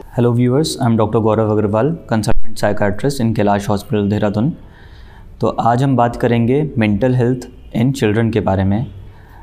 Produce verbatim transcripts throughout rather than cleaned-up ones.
Hello viewers, I am doctor Gaurav Agarwal, consultant psychiatrist in Kailash hospital Dehradun. तो आज हम बात करेंगे मेंटल हेल्थ इन चिल्ड्रन के बारे में।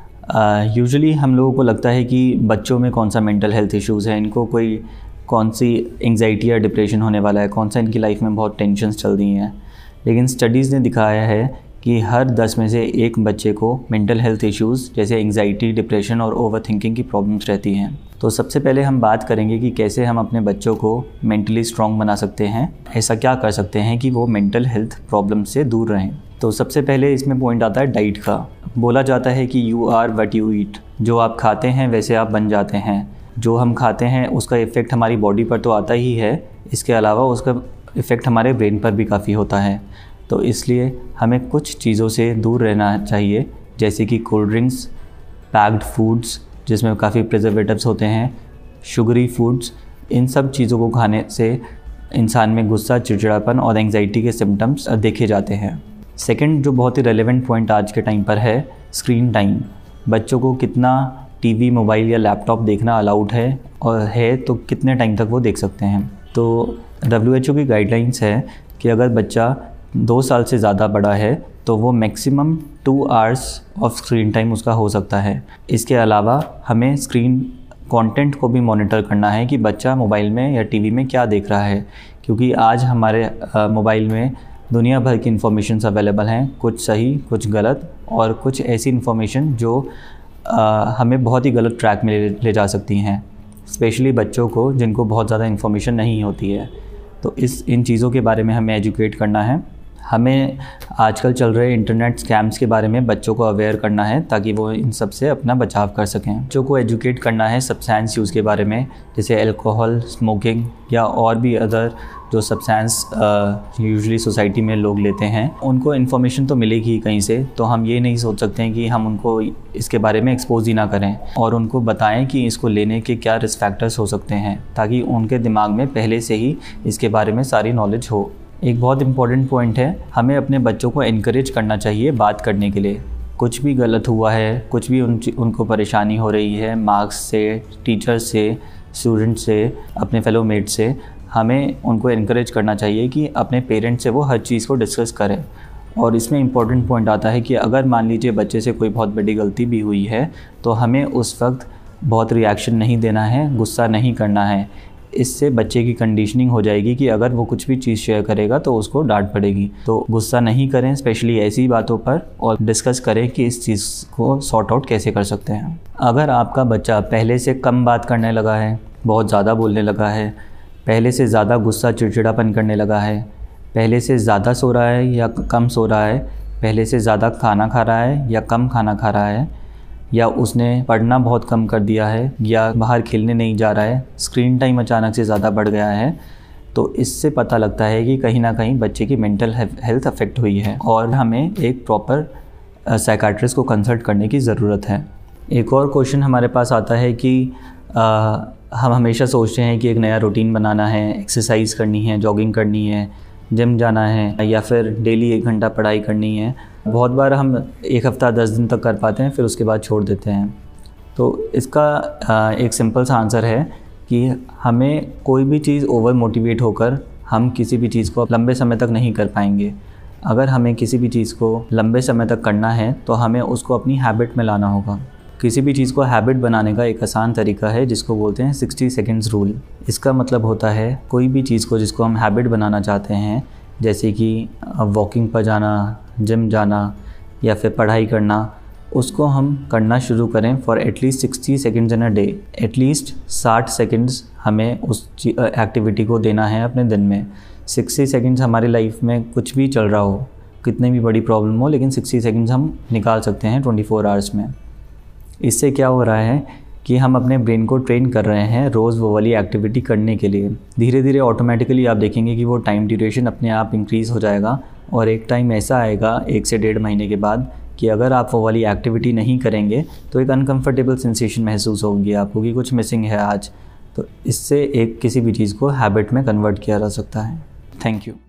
यूजुअली uh, हम लोगों को लगता है कि बच्चों में कौन सा मेंटल हेल्थ इश्यूज़ है, इनको कोई कौन सी एंग्जाइटी या डिप्रेशन होने वाला है, कौन सा इनकी लाइफ में बहुत टेंशन्स चल रही हैं। लेकिन स्टडीज़ ने दिखाया है कि हर दस में से एक बच्चे को मेंटल हेल्थ इश्यूज़ जैसे एंग्जाइटी, डिप्रेशन और ओवर थिंकिंग की प्रॉब्लम्स रहती हैं। तो सबसे पहले हम बात करेंगे कि कैसे हम अपने बच्चों को मेंटली स्ट्रॉन्ग बना सकते हैं, ऐसा क्या कर सकते हैं कि वो मेंटल हेल्थ प्रॉब्लम से दूर रहें। तो सबसे पहले इसमें पॉइंट आता है डाइट का। बोला जाता है कि you are what you eat, जो आप खाते हैं वैसे आप बन जाते हैं। जो हम खाते हैं उसका इफ़ेक्ट हमारी बॉडी पर तो आता ही है, इसके अलावा उसका इफ़ेक्ट हमारे ब्रेन पर भी काफ़ी होता है। तो इसलिए हमें कुछ चीज़ों से दूर रहना चाहिए, जैसे कि कोल्ड ड्रिंक्स, पैक्ड फूड्स जिसमें काफ़ी प्रिजर्वेटिव्स होते हैं, शुगरी फूड्स। इन सब चीज़ों को खाने से इंसान में गुस्सा, चिड़चिड़ापन और एंग्जाइटी के सिम्टम्स देखे जाते हैं। सेकंड, जो बहुत ही रेलेवेंट पॉइंट आज के टाइम पर है, स्क्रीन टाइम। बच्चों को कितना टीवी, मोबाइल या लैपटॉप देखना अलाउड है, और है तो कितने टाइम तक वो देख सकते हैं। तो डब्ल्यू एच ओ की गाइडलाइंस है कि अगर बच्चा दो साल से ज़्यादा बड़ा है तो वो maximum two hours of screen time उसका हो सकता है। इसके अलावा हमें स्क्रीन कंटेंट को भी मॉनिटर करना है कि बच्चा मोबाइल में या टीवी में क्या देख रहा है, क्योंकि आज हमारे मोबाइल में दुनिया भर की इन्फॉर्मेशन अवेलेबल हैं, कुछ सही, कुछ गलत, और कुछ ऐसी इन्फॉर्मेशन जो आ, हमें बहुत ही गलत ट्रैक में ले, ले जा सकती हैं, स्पेशली बच्चों को जिनको बहुत ज़्यादा इन्फॉर्मेशन नहीं होती है। तो इस इन चीज़ों के बारे में हमें एजुकेट करना है। हमें आजकल चल रहे इंटरनेट स्कैम्स के बारे में बच्चों को अवेयर करना है, ताकि वो इन सब से अपना बचाव कर सकें। बच्चों को एजुकेट करना है सब्सटेंस यूज़ के बारे में, जैसे अल्कोहल, स्मोकिंग या और भी अदर जो सब्सटेंस यूजुअली सोसाइटी में लोग लेते हैं। उनको इन्फॉर्मेशन तो मिलेगी ही कहीं से, तो हम ये नहीं सोच सकते हैं कि हम उनको इसके बारे में एक्सपोज ही ना करें, और उनको बताएं कि इसको लेने के क्या रिस्क फैक्टर्स हो सकते हैं, ताकि उनके दिमाग में पहले से ही इसके बारे में सारी नॉलेज हो। एक बहुत इंपॉर्टेंट पॉइंट है, हमें अपने बच्चों को इनकरेज करना चाहिए बात करने के लिए। कुछ भी गलत हुआ है, कुछ भी उन उनको परेशानी हो रही है मार्क्स से, टीचर से, स्टूडेंट से, अपने फेलो मेट से, हमें उनको इनकरेज करना चाहिए कि अपने पेरेंट्स से वो हर चीज़ को डिस्कस करें। और इसमें इम्पॉर्टेंट पॉइंट आता है कि अगर मान लीजिए बच्चे से कोई बहुत बड़ी गलती भी हुई है, तो हमें उस वक्त बहुत रिएक्शन नहीं देना है, गुस्सा नहीं करना है। इससे बच्चे की कंडीशनिंग हो जाएगी कि अगर वो कुछ भी चीज़ शेयर करेगा तो उसको डांट पड़ेगी। तो गुस्सा नहीं करें, स्पेशली ऐसी बातों पर, और डिस्कस करें कि इस चीज़ को सॉर्ट आउट कैसे कर सकते हैं। अगर आपका बच्चा पहले से कम बात करने लगा है, बहुत ज़्यादा बोलने लगा है, पहले से ज़्यादा गुस्सा, चिड़चिड़ापन करने लगा है, पहले से ज़्यादा सो रहा है या कम सो रहा है, पहले से ज़्यादा खाना खा रहा है या कम खाना खा रहा है, या उसने पढ़ना बहुत कम कर दिया है, या बाहर खेलने नहीं जा रहा है, स्क्रीन टाइम अचानक से ज़्यादा बढ़ गया है, तो इससे पता लगता है कि कहीं ना कहीं बच्चे की मेंटल हेल्थ अफेक्ट हुई है, और हमें एक प्रॉपर साइकाट्रिस्ट को कंसल्ट करने की ज़रूरत है। एक और क्वेश्चन हमारे पास आता है कि आ, हम हमेशा सोचते हैं कि एक नया रूटीन बनाना है, एक्सरसाइज करनी है, जॉगिंग करनी है, जिम जाना है, या फिर डेली एक घंटा पढ़ाई करनी है। बहुत बार हम एक हफ़्ता दस दिन तक कर पाते हैं, फिर उसके बाद छोड़ देते हैं। तो इसका एक सिंपल सा आंसर है कि हमें कोई भी चीज़ ओवर मोटिवेट होकर हम किसी भी चीज़ को लंबे समय तक नहीं कर पाएंगे। अगर हमें किसी भी चीज़ को लंबे समय तक करना है तो हमें उसको अपनी हैबिट में लाना होगा। किसी भी चीज़ को हैबिट बनाने का एक आसान तरीका है जिसको बोलते हैं सिक्सटी सेकेंड्स रूल। इसका मतलब होता है कोई भी चीज़ को जिसको हम हैबिट बनाना चाहते हैं, जैसे कि वॉकिंग पर जाना, जिम जाना या फिर पढ़ाई करना, उसको हम करना शुरू करें for at least sixty seconds in a day. At least साठ सेकेंड्स हमें उस एक्टिविटी को देना है अपने दिन में। सिक्सटी सेकेंड्स हमारी लाइफ में कुछ भी चल रहा हो, कितनी भी बड़ी प्रॉब्लम हो, लेकिन सिक्सटी सेकेंड्स हम निकाल सकते हैं ट्वेंटी फोर आवर्स में। इससे क्या हो रहा है कि हम अपने ब्रेन को ट्रेन कर रहे हैं रोज़ वो वाली एक्टिविटी करने के लिए। धीरे धीरे ऑटोमेटिकली आप देखेंगे कि वो टाइम ड्यूरेशन अपने आप इंक्रीज़ हो जाएगा, और एक टाइम ऐसा आएगा एक से डेढ़ महीने के बाद कि अगर आप वो वाली एक्टिविटी नहीं करेंगे तो एक अनकंफर्टेबल सेंसेशन महसूस होगी आपको कि कुछ मिसिंग है आज। तो इससे एक किसी भी चीज़ को हैबिट में कन्वर्ट किया जा सकता है। Thank you.